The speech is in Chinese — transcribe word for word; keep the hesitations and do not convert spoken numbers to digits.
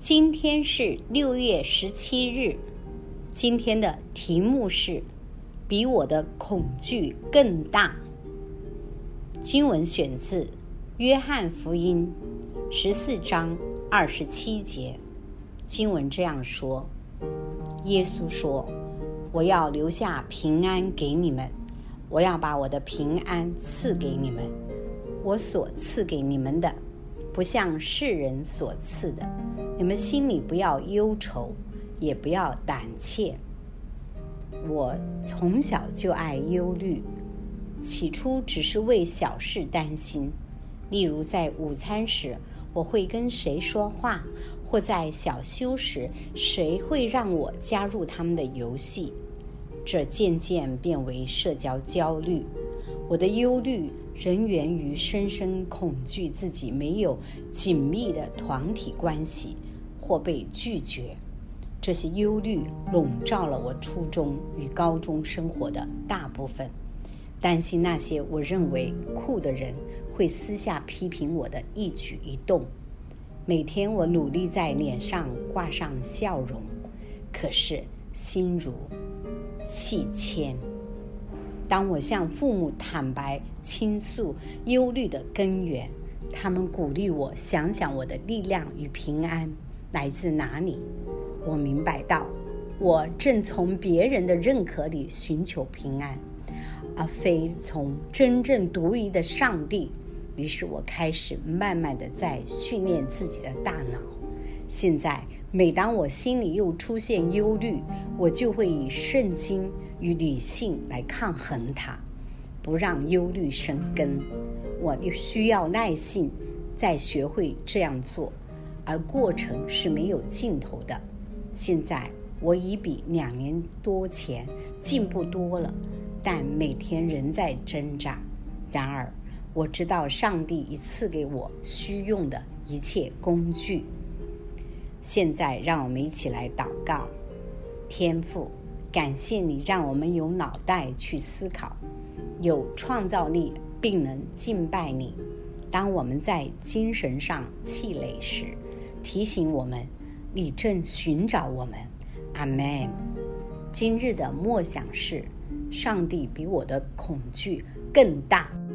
今天是六月十七日，今天的题目是比我的恐惧更大。经文选自约翰福音十四章二十七节，经文这样说：耶稣说，我要留下平安给你们，我要把我的平安赐给你们，我所赐给你们的不像世人所赐的，你们心里不要忧愁，也不要胆怯。我从小就爱忧虑，起初只是为小事担心，例如在午餐时我会跟谁说话，或在小休时谁会让我加入他们的游戏，这渐渐变为社交焦虑。我的忧虑仍源于深深恐惧自己没有紧密的团体关系或被拒绝。这些忧虑笼罩了我初中与高中生活的大部分，担心那些我认为酷的人会私下批评我的一举一动。每天我努力在脸上挂上笑容，可是心如气铅。当我向父母坦白倾诉忧虑的根源，他们鼓励我想想我的力量与平安来自哪里。我明白到我正从别人的认可里寻求平安，而非从真正独一的上帝。于是我开始慢慢的在训练自己的大脑。现在每当我心里又出现忧虑，我就会以圣经与理性来抗衡它，不让忧虑生根。我需要耐性再学会这样做，而过程是没有尽头的。现在我已比两年多前进步多了，但每天仍在挣扎。然而我知道上帝已赐给我需用的一切工具。现在让我们一起来祷告。天父，感谢你让我们有脑袋去思考，有创造力，并能敬拜你。当我们在精神上气馁时，提醒我们你正寻找我们。阿们。今日的默想是：上帝比我的恐惧更大。